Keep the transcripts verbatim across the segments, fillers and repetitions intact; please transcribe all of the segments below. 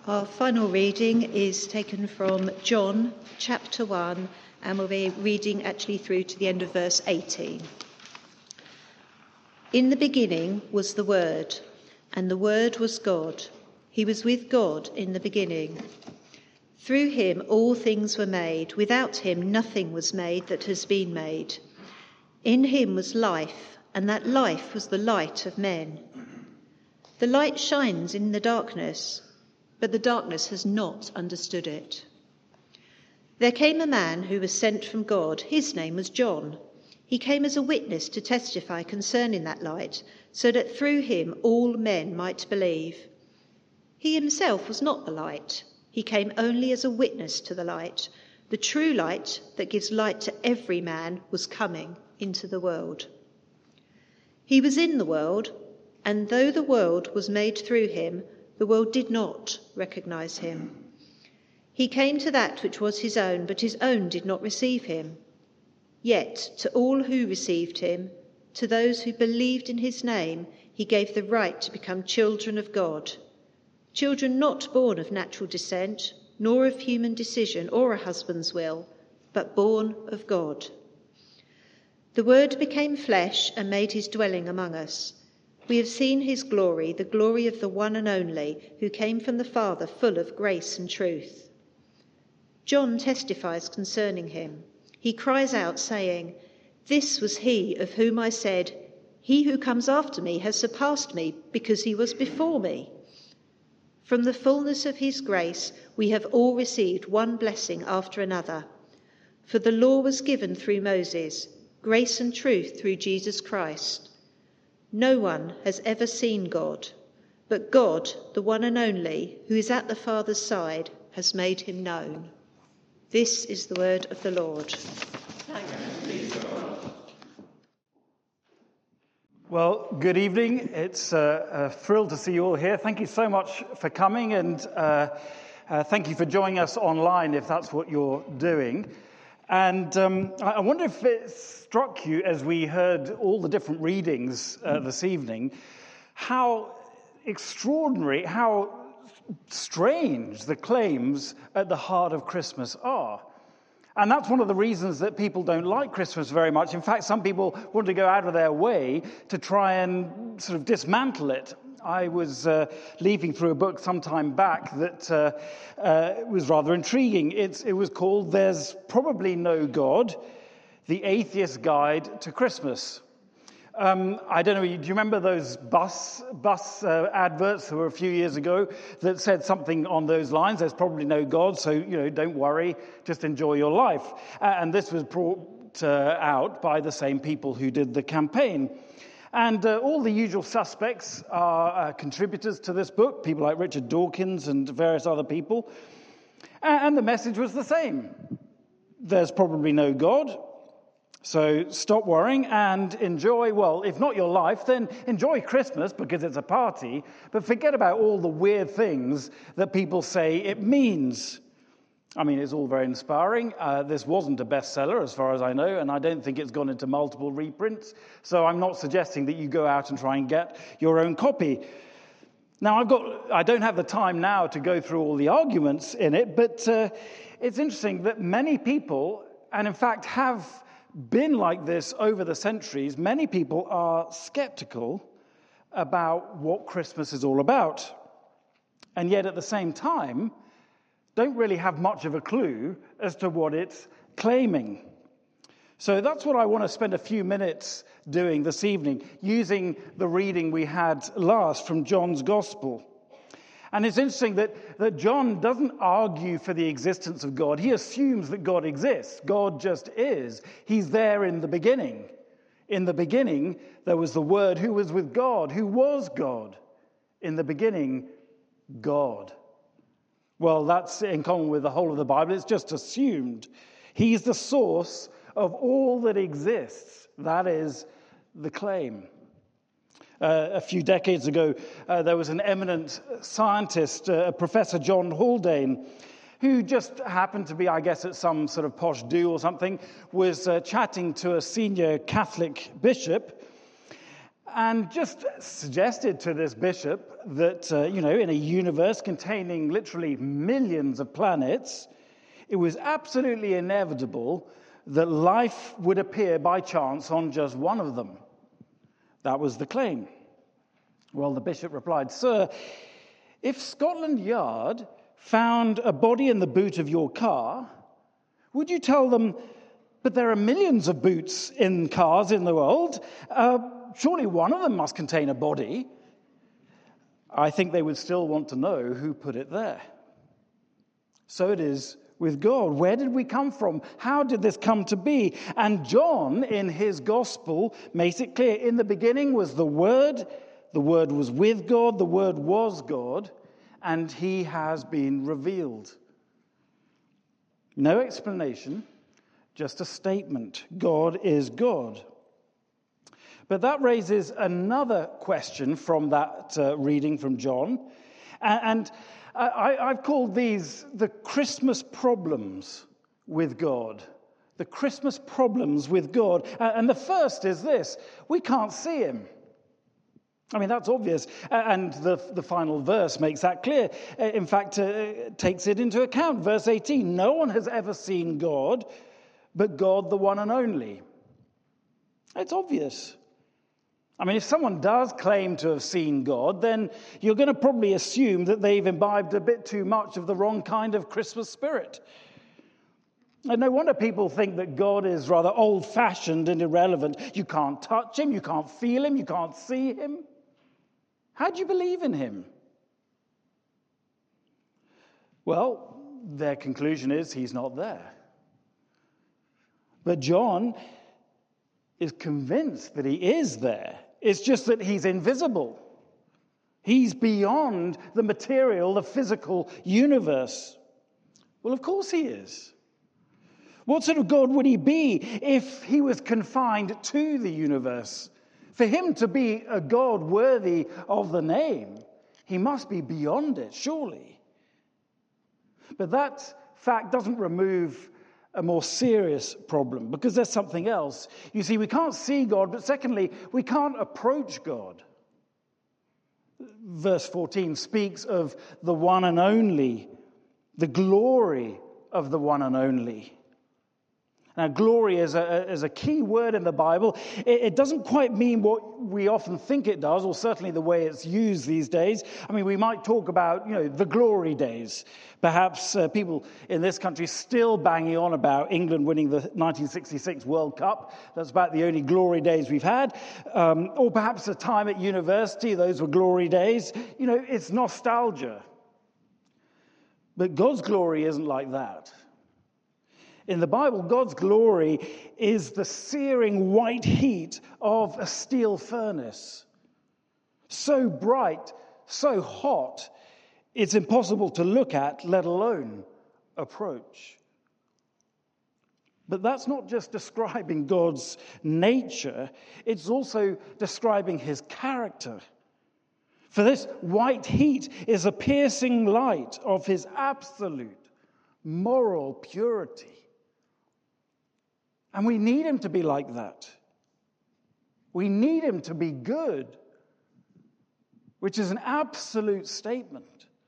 Our final reading is taken from John chapter one, and we'll be reading actually through to the end of verse eighteen. In the beginning was the Word, and the Word was God. He was with God in the beginning. Through him all things were made. Without him nothing was made that has been made. In him was life, and that life was the light of men. The light shines in the darkness, but the darkness has not understood it. There came a man who was sent from God. His name was John. He came as a witness to testify concerning that light, so that through him all men might believe. He himself was not the light. He came only as a witness to the light. The true light that gives light to every man was coming into the world. He was in the world, and though the world was made through him, the world did not recognize him. He came to that which was his own, but his own did not receive him. Yet to all who received him, to those who believed in his name, he gave the right to become children of God. Children not born of natural descent, nor of human decision or a husband's will, but born of God. The Word became flesh and made his dwelling among us. We have seen his glory, the glory of the one and only, who came from the Father, full of grace and truth. John testifies concerning him. He cries out, saying, "This was he of whom I said, 'He who comes after me has surpassed me, because he was before me.' From the fullness of his grace we have all received one blessing after another. For the law was given through Moses, grace and truth through Jesus Christ. No one has ever seen God, but God, the one and only, who is at the Father's side, has made him known." This is the word of the Lord. Well, good evening. It's uh, a thrill to see you all here. Thank you so much for coming, and uh, uh, thank you for joining us online if that's what you're doing. And um, I wonder if it struck you as we heard all the different readings uh, this evening, how extraordinary, how strange the claims at the heart of Christmas are. And that's one of the reasons that people don't like Christmas very much. In fact, some people want to go out of their way to try and sort of dismantle it. I was uh, leafing through a book some time back that uh, uh, was rather intriguing. It's, it was called "There's Probably No God, The Atheist Guide to Christmas." Um, I don't know, do you remember those bus bus uh, adverts that were a few years ago that said something on those lines? There's probably no God, so, you know, don't worry, just enjoy your life. Uh, and this was brought uh, out by the same people who did the campaign. And uh, all the usual suspects are uh, contributors to this book, people like Richard Dawkins and various other people. And the message was the same. There's probably no God. So stop worrying and enjoy, well, if not your life, then enjoy Christmas because it's a party, but forget about all the weird things that people say it means. I mean, it's all very inspiring. Uh, this wasn't a bestseller as far as I know, and I don't think it's gone into multiple reprints, so I'm not suggesting that you go out and try and get your own copy. Now, I've got, I don't have the time now to go through all the arguments in it, but uh, it's interesting that many people, and in fact have been like this over the centuries, many people are skeptical about what Christmas is all about. And yet at the same time, don't really have much of a clue as to what it's claiming. So that's what I want to spend a few minutes doing this evening, using the reading we had last from John's Gospel. And it's interesting that, that John doesn't argue for the existence of God. He assumes that God exists. God just is. He's there in the beginning. In the beginning, there was the Word who was with God, who was God. In the beginning, God. Well, that's in common with the whole of the Bible. It's just assumed. He's the source of all that exists. That is the claim. Uh, a few decades ago, uh, there was an eminent scientist, uh, Professor John Haldane, who just happened to be, I guess, at some sort of posh do or something, was uh, chatting to a senior Catholic bishop, and just suggested to this bishop that, uh, you know, in a universe containing literally millions of planets, it was absolutely inevitable that life would appear by chance on just one of them. That was the claim. Well, the bishop replied, "Sir, if Scotland Yard found a body in the boot of your car, would you tell them, but there are millions of boots in cars in the world, uh, surely one of them must contain a body?" I think they would still want to know who put it there. So it is with God. Where did we come from? How did this come to be? And John, in his gospel, makes it clear. In the beginning was the Word. The Word was with God. The Word was God. And he has been revealed. No explanation, just a statement. God is God. But that raises another question from that uh, reading from John. And, and I, I've called these the Christmas problems with God. The Christmas problems with God. And the first is this: we can't see him. I mean, that's obvious. And the, the final verse makes that clear. In fact, uh, takes it into account. Verse eighteen, no one has ever seen God, but God the one and only. It's obvious. I mean, if someone does claim to have seen God, then you're going to probably assume that they've imbibed a bit too much of the wrong kind of Christmas spirit. And no wonder people think that God is rather old-fashioned and irrelevant. You can't touch him, you can't feel him, you can't see him. How do you believe in him? Well, their conclusion is he's not there. But John is convinced that he is there. It's just that he's invisible. He's beyond the material, the physical universe. Well, of course he is. What sort of God would he be if he was confined to the universe? For him to be a God worthy of the name, he must be beyond it, surely. But that fact doesn't remove a more serious problem, because there's something else. You see, we can't see God, but secondly, we can't approach God. Verse fourteen speaks of the one and only, the glory of the one and only. Now, glory is a, is a key word in the Bible. It, it doesn't quite mean what we often think it does, or certainly the way it's used these days. I mean, we might talk about, you know, the glory days. Perhaps uh, people in this country still banging on about England winning the nineteen sixty-six World Cup. That's about the only glory days we've had. Um, or perhaps a time at university, those were glory days. You know, it's nostalgia. But God's glory isn't like that. In the Bible, God's glory is the searing white heat of a steel furnace. So bright, so hot, it's impossible to look at, let alone approach. But that's not just describing God's nature, it's also describing his character. For this white heat is a piercing light of his absolute moral purity. And we need him to be like that. We need him to be good, which is an absolute statement.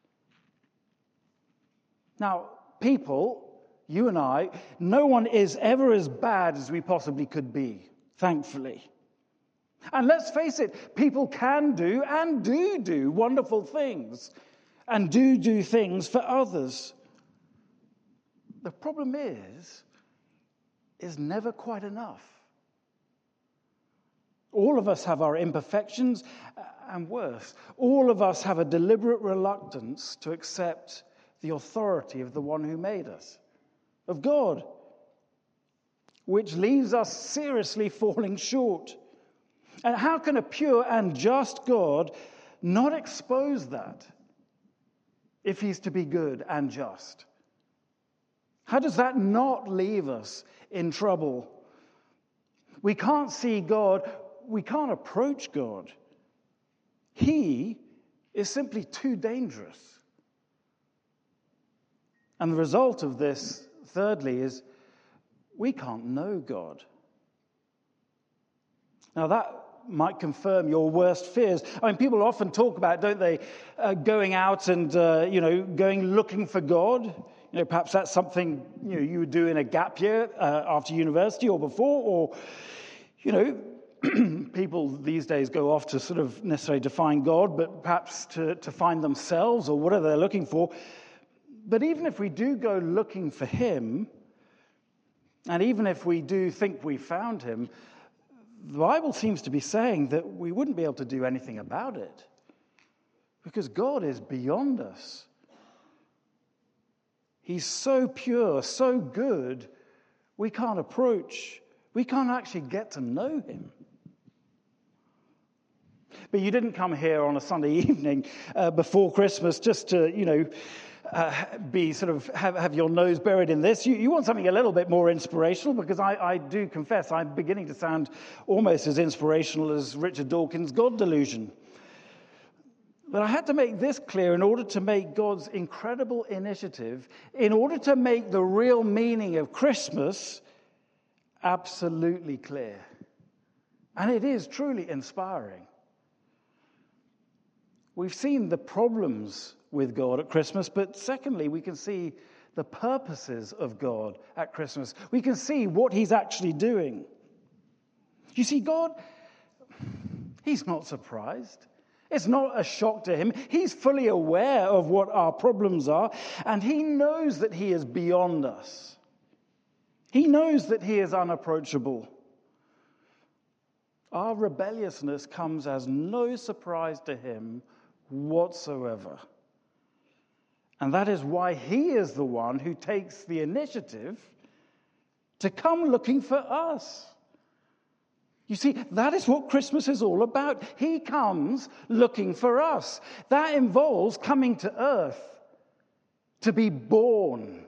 Now, people, you and I, no one is ever as bad as we possibly could be, thankfully. And let's face it, people can do and do do wonderful things and do do things for others. The problem is, is never quite enough. All of us have our imperfections, and worse, all of us have a deliberate reluctance to accept the authority of the one who made us, of God, which leaves us seriously falling short. And how can a pure and just God not expose that if he's to be good and just? How does that not leave us in trouble? We can't see God. We can't approach God. He is simply too dangerous. And the result of this, thirdly, is we can't know God. Now that might confirm your worst fears. I mean, people often talk about, don't they, uh, going out and, uh, you know, going looking for God. You know, perhaps that's something, you know, you would do in a gap year uh, after university or before, or, you know, people these days go off to sort of necessarily to find God, but perhaps to, to find themselves or whatever they're looking for. But even if we do go looking for him, and even if we do think we found him, the Bible seems to be saying that we wouldn't be able to do anything about it because God is beyond us. He's so pure, so good, we can't approach, we can't actually get to know him. But you didn't come here on a Sunday evening uh, before Christmas just to, you know, Uh, be sort of have, have your nose buried in this. You, you want something a little bit more inspirational, because I, I do confess I'm beginning to sound almost as inspirational as Richard Dawkins' God Delusion. But I had to make this clear in order to make God's incredible initiative, in order to make the real meaning of Christmas absolutely clear. And it is truly inspiring. We've seen the problems with God at Christmas, but secondly, we can see the purposes of God at Christmas. We can see what he's actually doing. You see, God, he's not surprised. It's not a shock to him. He's fully aware of what our problems are, and he knows that he is beyond us. He knows that he is unapproachable. Our rebelliousness comes as no surprise to him whatsoever. And that is why he is the one who takes the initiative to come looking for us. You see, that is what Christmas is all about. He comes looking for us. That involves coming to earth to be born.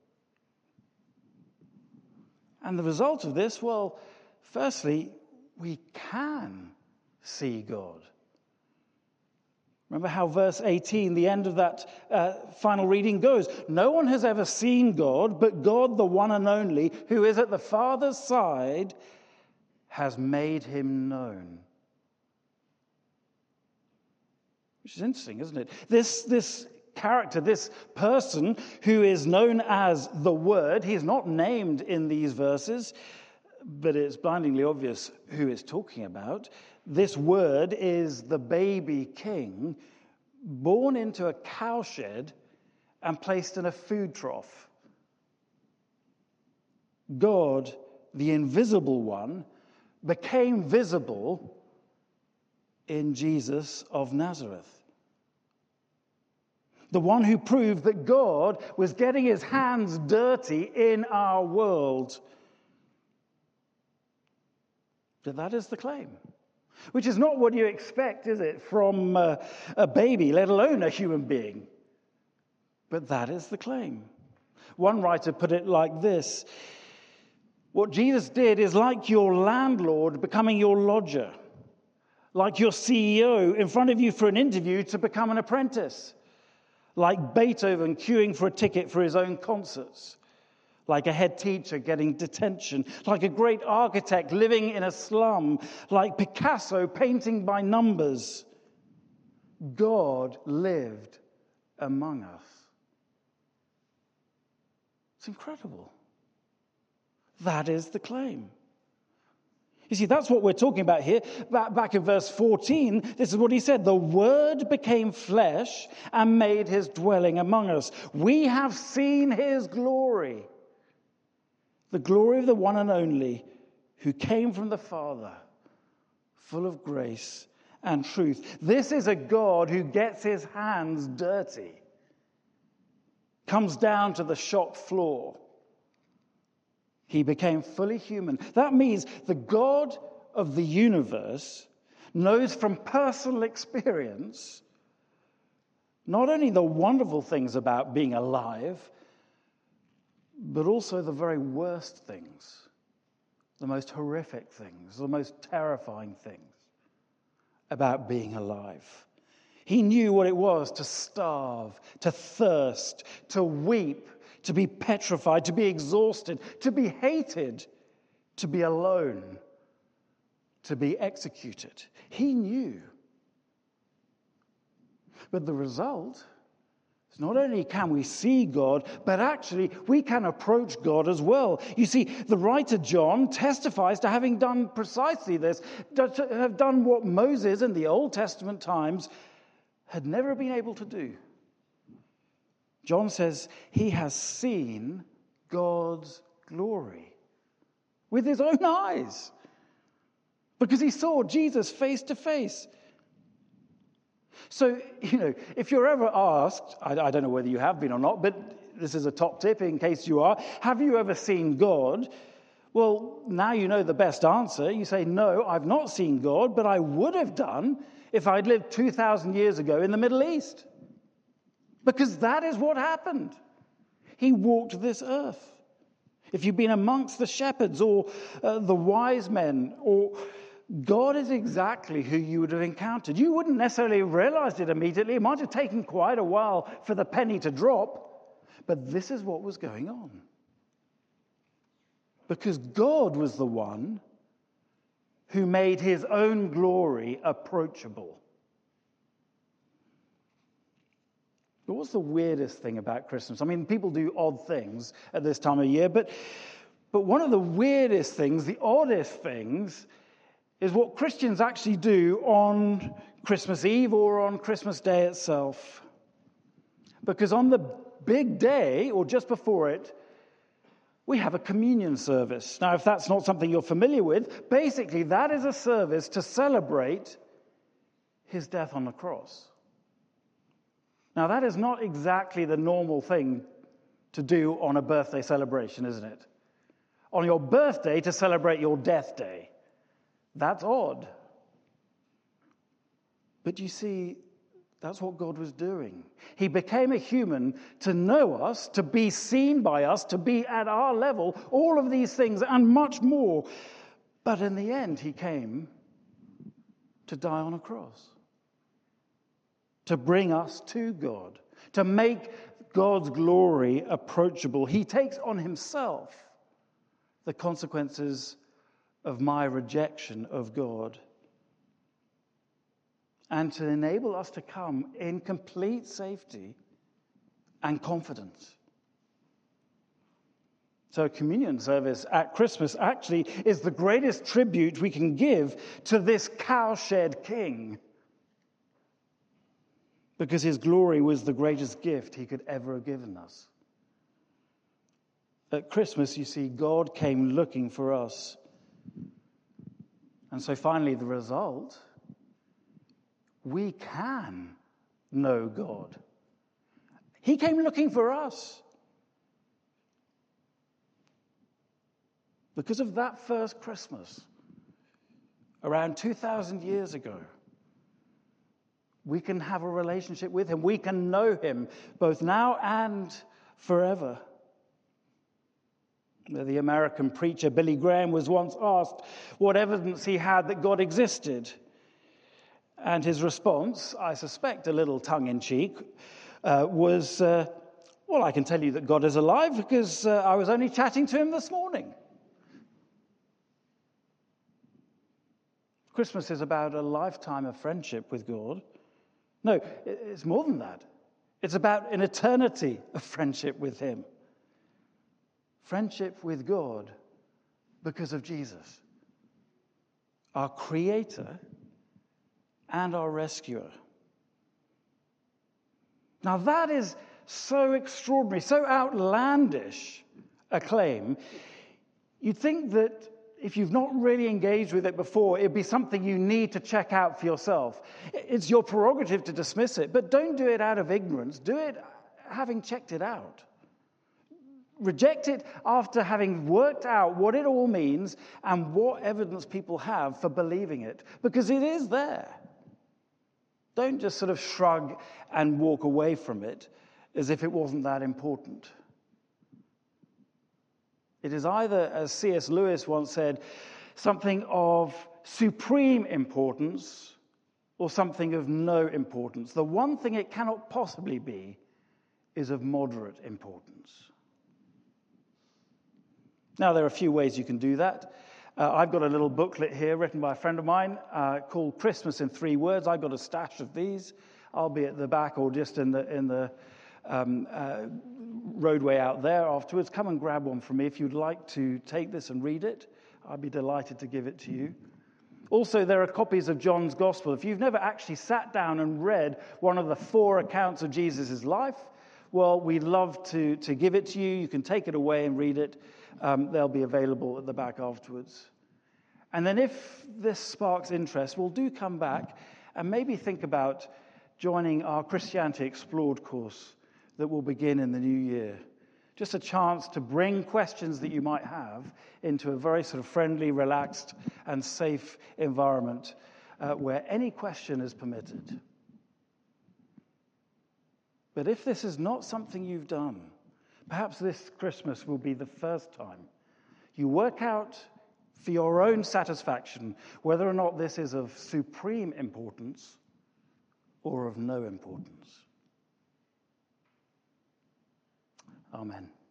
And the result of this, well, firstly, we can see God. Remember how verse eighteen, the end of that uh, final reading goes. No one has ever seen God, but God, the one and only, who is at the Father's side, has made him known. Which is interesting, isn't it? This, this character, this person who is known as the Word, he is not named in these verses, but it's blindingly obvious who it's talking about. This Word is the baby king born into a cowshed and placed in a food trough. God, the invisible one, became visible in Jesus of Nazareth. The one who proved that God was getting his hands dirty in our world. But that is the claim. Which is not what you expect, is it, from uh, a baby, let alone a human being. But that is the claim. One writer put it like this: what Jesus did is like your landlord becoming your lodger, like your C E O in front of you for an interview to become an apprentice, like Beethoven queuing for a ticket for his own concerts, like a head teacher getting detention, like a great architect living in a slum, like Picasso painting by numbers. God lived among us. It's incredible. That is the claim. You see, that's what we're talking about here. Back, back in verse fourteen, this is what he said. The Word became flesh and made his dwelling among us. We have seen his glory. The glory of the one and only who came from the Father, full of grace and truth. This is a God who gets his hands dirty, comes down to the shop floor. He became fully human. That means the God of the universe knows from personal experience not only the wonderful things about being alive, but also the very worst things, the most horrific things, the most terrifying things about being alive. He knew what it was to starve, to thirst, to weep, to be petrified, to be exhausted, to be hated, to be alone, to be executed. He knew. But the result is not only can we see God, but actually we can approach God as well. You see, the writer John testifies to having done precisely this, to have done what Moses in the Old Testament times had never been able to do. John says he has seen God's glory with his own eyes because he saw Jesus face to face. So, you know, if you're ever asked, I, I don't know whether you have been or not, but this is a top tip in case you are, have you ever seen God? Well, now you know the best answer. You say, no, I've not seen God, but I would have done if I'd lived two thousand years ago in the Middle East. Because that is what happened. He walked this earth. If you've been amongst the shepherds or uh, the wise men, or God is exactly who you would have encountered. You wouldn't necessarily have realized it immediately. It might have taken quite a while for the penny to drop, but this is what was going on. Because God was the one who made his own glory approachable. But what's the weirdest thing about Christmas? I mean, people do odd things at this time of year, but, but one of the weirdest things, the oddest things, is what Christians actually do on Christmas Eve or on Christmas Day itself. Because on the big day, or just before it, we have a communion service. Now, if that's not something you're familiar with, basically that is a service to celebrate his death on the cross. Now, that is not exactly the normal thing to do on a birthday celebration, isn't it? On your birthday, to celebrate your death day. That's odd. But you see, that's what God was doing. He became a human to know us, to be seen by us, to be at our level, all of these things and much more. But in the end, he came to die on a cross. To bring us to God, to make God's glory approachable. He takes on himself the consequences of my rejection of God, and to enable us to come in complete safety and confidence. So a communion service at Christmas actually is the greatest tribute we can give to this cowshed king, because his glory was the greatest gift he could ever have given us. At Christmas, you see, God came looking for us. And so finally, the result, we can know God. He came looking for us. Because of that first Christmas, around two thousand years ago, we can have a relationship with him. We can know him both now and forever. The American preacher Billy Graham was once asked what evidence he had that God existed. And his response, I suspect a little tongue-in-cheek, uh, was, uh, well, I can tell you that God is alive because uh, I was only chatting to him this morning. Christmas is about a lifetime of friendship with God. No, it's more than that. It's about an eternity of friendship with him. Friendship with God because of Jesus, our creator and our rescuer. Now that is so extraordinary, so outlandish a claim. You'd think that if you've not really engaged with it before, it'd be something you need to check out for yourself. It's your prerogative to dismiss it, but don't do it out of ignorance. Do it having checked it out. Reject it after having worked out what it all means and what evidence people have for believing it, because it is there. Don't just sort of shrug and walk away from it as if it wasn't that important. It is either, as C S Lewis once said, something of supreme importance or something of no importance. The one thing it cannot possibly be is of moderate importance. Now, there are a few ways you can do that. Uh, I've got a little booklet here written by a friend of mine uh, called Christmas in Three Words. I've got a stash of these. I'll be at the back or just in the in the um, uh, roadway out there afterwards. Come and grab one from me if you'd like to take this and read it. I'd be delighted to give it to you. Also, there are copies of John's Gospel. If you've never actually sat down and read one of the four accounts of Jesus' life, well, we'd love to, to give it to you. You can take it away and read it. Um, they'll be available at the back afterwards. And then if this sparks interest, well, do come back and maybe think about joining our Christianity Explored course that will begin in the new year. Just a chance to bring questions that you might have into a very sort of friendly, relaxed, and safe environment uh, where any question is permitted. But if this is not something you've done, perhaps this Christmas will be the first time you work out for your own satisfaction whether or not this is of supreme importance or of no importance. Amen.